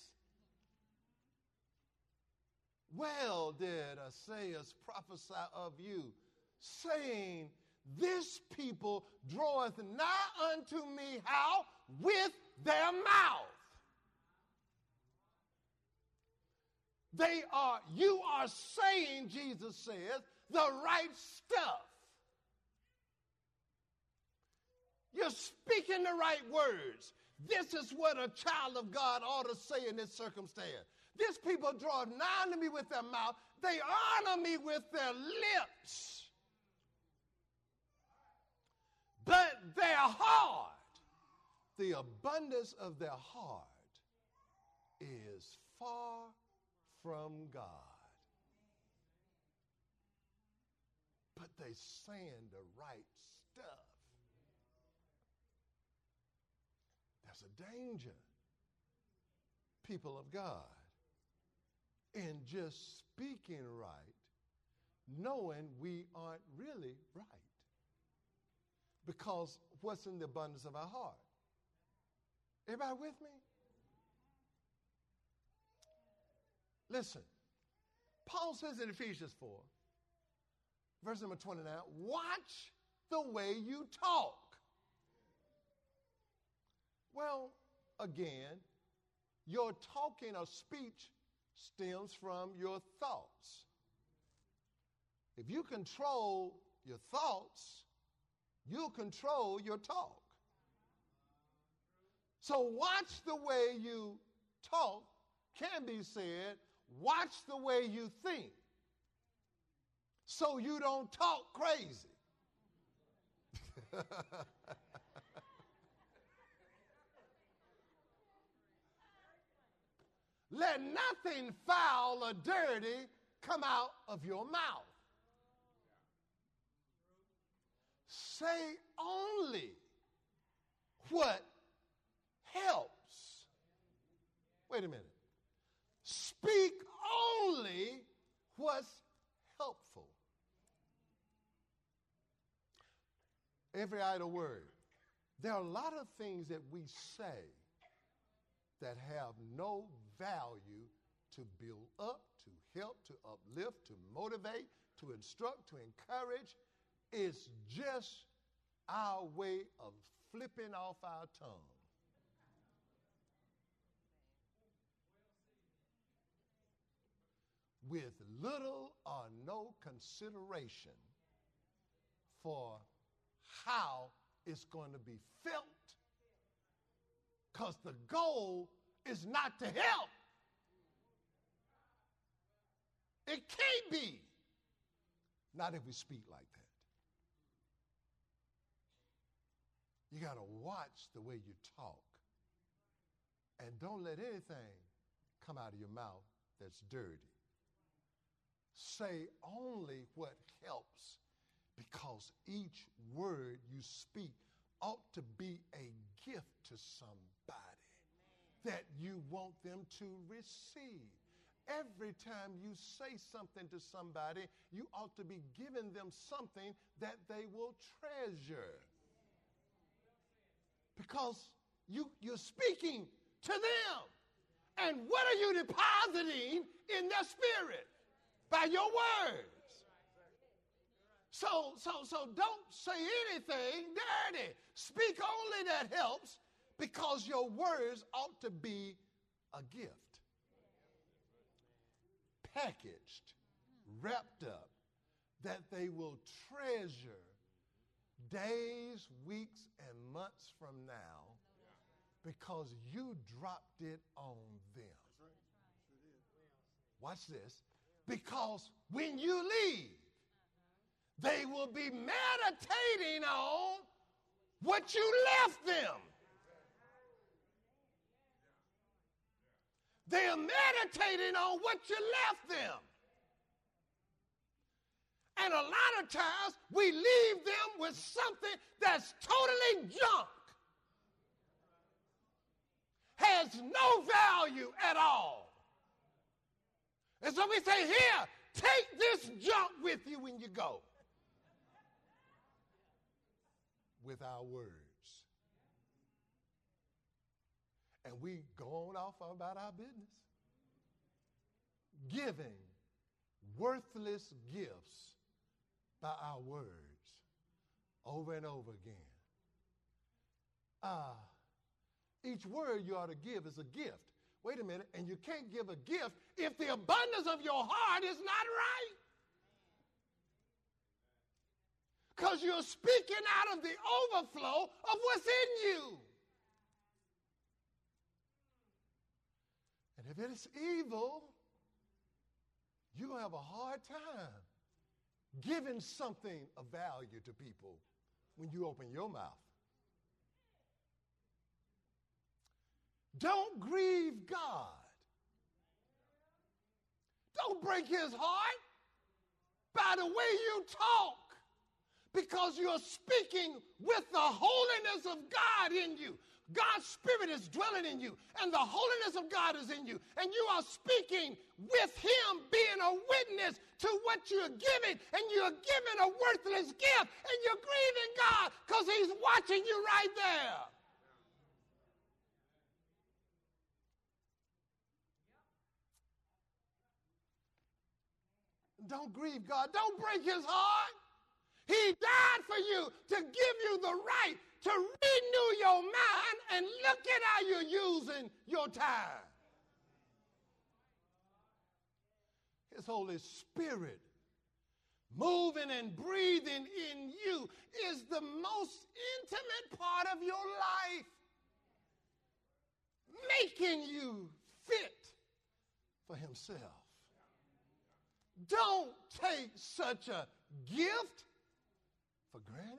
Well did Isaiah prophesy of you, saying, this people draweth nigh unto me, how? With their mouth. They are, you are saying, Jesus says, the right stuff. You're speaking the right words. This is what a child of God ought to say in this circumstance. These people draw nigh unto me with their mouth. They honor me with their lips. But their heart, the abundance of their heart, is far from God. but they saying the right stuff. There's a danger, people of God, in just speaking right, knowing we aren't really right. Because what's in the abundance of our heart? Everybody with me? Listen, Paul says in Ephesians four, verse number twenty-nine, watch the way you talk. Well, again, your talking or speech stems from your thoughts. If you control your thoughts, you'll control your talk. So watch the way you talk can be said, watch the way you think so you don't talk crazy. Let nothing foul or dirty come out of your mouth. Say only what helps. Wait a minute. Speak only what's helpful. Every idle word. There are a lot of things that we say that have no value to build up, to help, to uplift, to motivate, to instruct, to encourage. It's just our way of flipping off our tongue. With little or no consideration for how it's going to be felt, because the goal is not to help. It can't be. Not if we speak like that. You got to watch the way you talk. And don't let anything come out of your mouth that's dirty. Say only what helps, because each word you speak ought to be a gift to somebody that you want them to receive. Every time you say something to somebody, you ought to be giving them something that they will treasure. Because you, you're speaking to them. And what are you depositing in their spirit? By your words. So, so, so don't say anything dirty. Speak only that helps, because your words ought to be a gift. Packaged, wrapped up, that they will treasure days, weeks, and months from now, because you dropped it on them. Watch this. Because when you leave, they will be meditating on what you left them. They are meditating on what you left them. And a lot of times we leave them with something that's totally junk. Has no value at all. And so we say, here, take this junk with you when you go. With our words. And we go on off about our business. Giving worthless gifts by our words over and over again. Uh, each word you ought to give is a gift. Wait a minute, and you can't give a gift if the abundance of your heart is not right. Because you're speaking out of the overflow of what's in you. And if it's evil, you're going to have a hard time giving something of value to people when you open your mouth. Don't grieve God. Don't break his heart by the way you talk. because you're speaking with the holiness of God in you. God's Spirit is dwelling in you, and the holiness of God is in you, and you are speaking with him, being a witness to what you're giving, and you're giving a worthless gift, and you're grieving God because he's watching you right there. Don't grieve God. Don't break his heart. He died for you to give you the right to renew your mind, and look at how you're using your time. His Holy Spirit moving and breathing in you is the most intimate part of your life, making you fit for himself. Don't take such a gift for granted.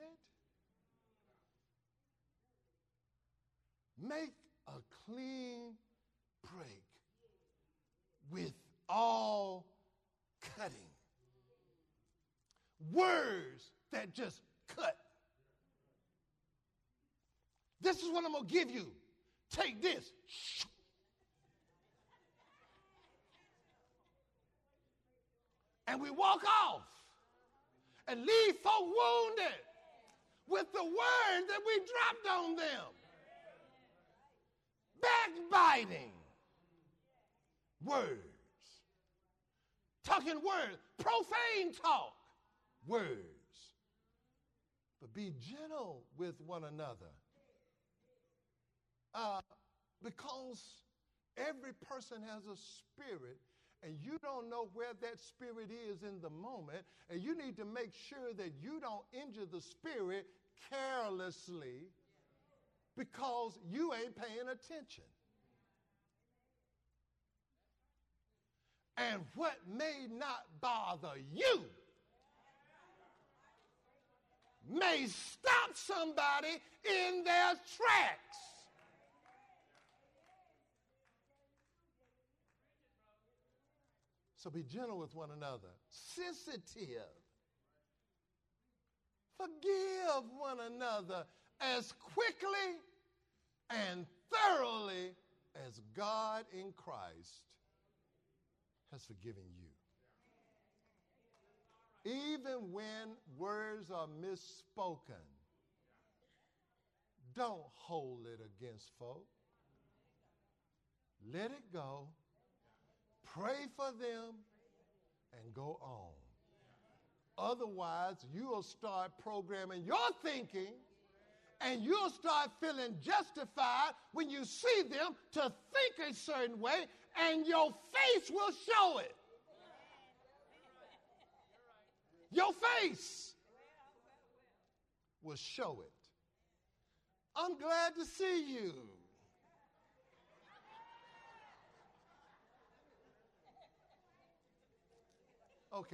Make a clean break with all cutting. Words that just cut. This is what I'm going to give you. Take this. And we walk off and leave folk wounded with the word that we dropped on them. Backbiting. Words. Talking words. Profane talk. Words. But be gentle with one another. Uh, because every person has a spirit, and you don't know where that spirit is in the moment, and you need to make sure that you don't injure the spirit carelessly because you ain't paying attention. And what may not bother you may stop somebody in their tracks. So be gentle with one another, sensitive. Forgive one another as quickly and thoroughly as God in Christ has forgiven you. Even when words are misspoken, don't hold it against folk. Let it go. Pray for them and go on. Otherwise, you'll start programming your thinking, and you'll start feeling justified when you see them to think a certain way, and your face will show it. Your face will show it. I'm glad to see you. Okay.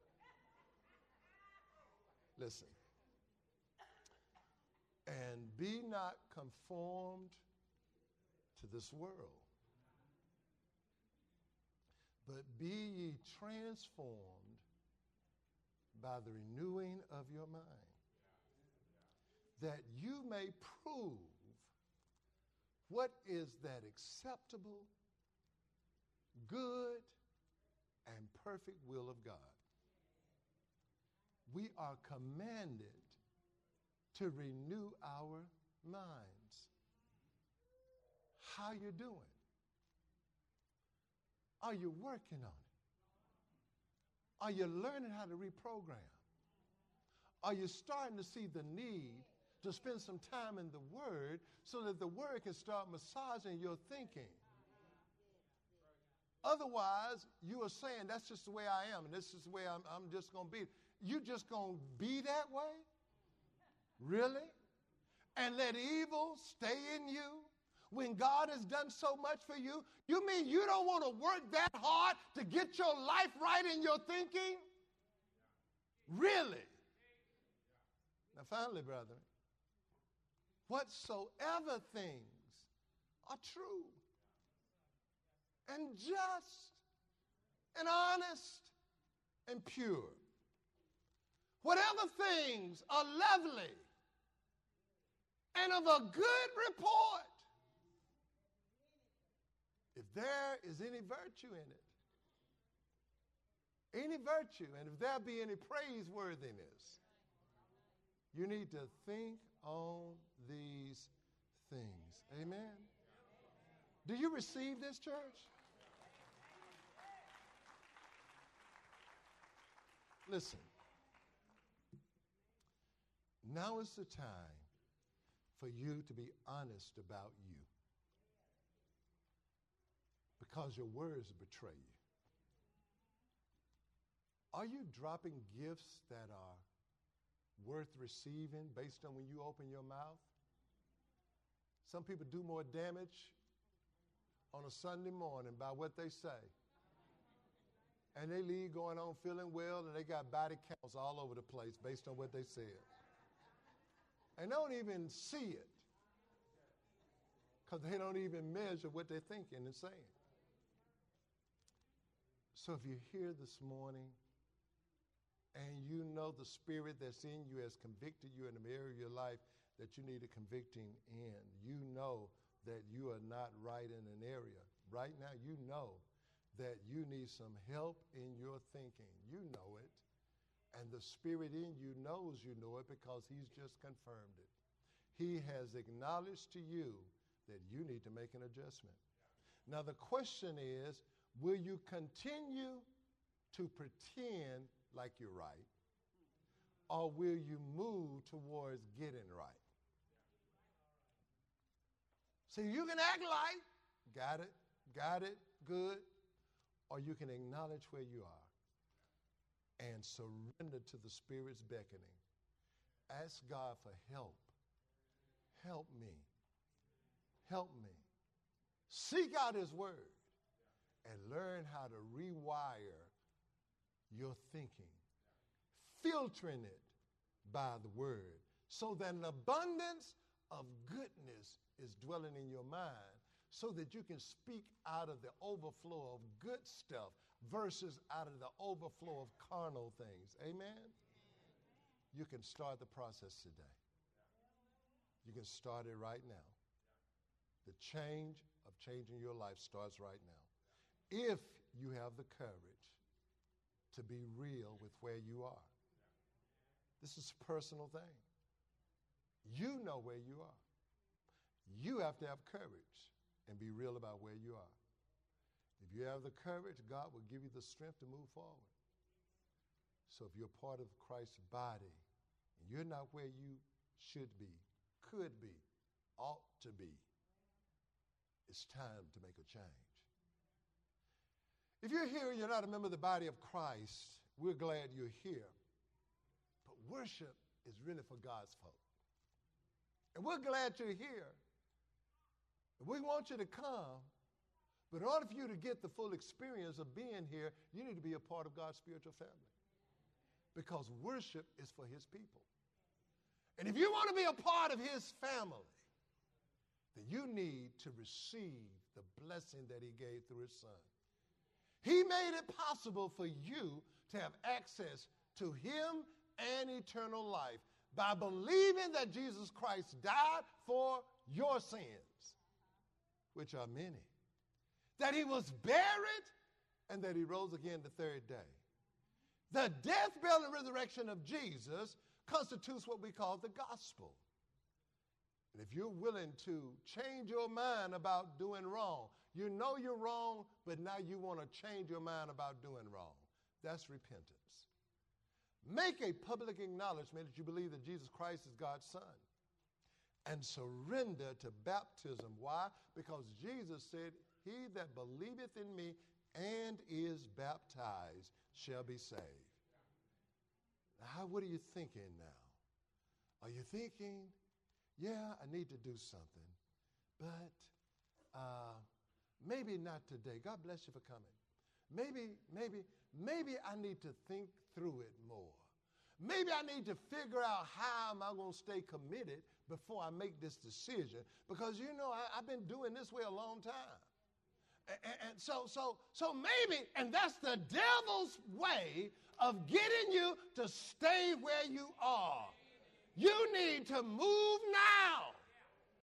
Listen. And be not conformed to this world, but be ye transformed by the renewing of your mind, that you may prove what is that acceptable, good, and perfect will of God. We are commanded to renew our minds. How you doing? Are you working on it? Are you learning how to reprogram? Are you starting to see the need to spend some time in the Word so that the Word can start massaging your thinking? Otherwise, you are saying, that's just the way I am, and this is the way I'm, I'm just going to be. You just going to be that way? Really? And let evil stay in you when God has done so much for you? You mean you don't want to work that hard to get your life right in your thinking? Really? Now finally, brethren, whatsoever things are true and just and honest and pure, whatever things are lovely and of a good report, if there is any virtue in it, any virtue, and if there be any praiseworthiness, you need to think on these things. Amen? Do you receive this, church? Listen. Now is the time for you to be honest about you, because your words betray you. Are you dropping gifts that are worth receiving based on when you open your mouth? Some people do more damage on a Sunday morning by what they say. And they leave going on feeling well, and they got body counts all over the place based on what they said. And don't even see it, because they don't even measure what they're thinking and saying. So if you're here this morning and you know the spirit that's in you has convicted you in an area of your life that you need a convicting in, you know that you are not right in an area. Right now, you know that you need some help in your thinking. You know it. And the spirit in you knows you know it because he's just confirmed it. He has acknowledged to you that you need to make an adjustment. Now, the question is, will you continue to pretend like you're right, or will you move towards getting right? See, you can act like, got it, got it, good, or you can acknowledge where you are and surrender to the Spirit's beckoning. Ask God for help. Help me. Help me. Seek out his word and learn how to rewire your thinking, filtering it by the word, so that an abundance of goodness is dwelling in your mind, so that you can speak out of the overflow of good stuff versus out of the overflow of carnal things. Amen? You can start the process today. You can start it right now. The change of changing your life starts right now. If you have the courage to be real with where you are. This is a personal thing. You know where you are. You have to have courage and be real about where you are. If you have the courage, God will give you the strength to move forward. So if you're part of Christ's body and you're not where you should be, could be, ought to be, it's time to make a change. If you're here and you're not a member of the body of Christ, we're glad you're here. But worship is really for God's folk. And we're glad you're here. We want you to come, but in order for you to get the full experience of being here, you need to be a part of God's spiritual family. Because worship is for his people. And if you want to be a part of his family, then you need to receive the blessing that he gave through his son. He made it possible for you to have access to him and eternal life by believing that Jesus Christ died for your sins, which are many, that he was buried, and that he rose again the third day. The death, burial, and resurrection of Jesus constitutes what we call the gospel. And if you're willing to change your mind about doing wrong, you know you're wrong, but now you want to change your mind about doing wrong. That's repentance. Make a public acknowledgement that you believe that Jesus Christ is God's son. And surrender to baptism. Why? Because Jesus said, he that believeth in me and is baptized shall be saved. Now, what are you thinking now? Are you thinking, yeah, I need to do something, but uh, maybe not today. God bless you for coming. Maybe, maybe, maybe I need to think through it more. Maybe I need to figure out how am I going to stay committed before I make this decision. Because, you know, I, I've been doing this way a long time. And, and so, so, so maybe, and that's the devil's way of getting you to stay where you are. You need to move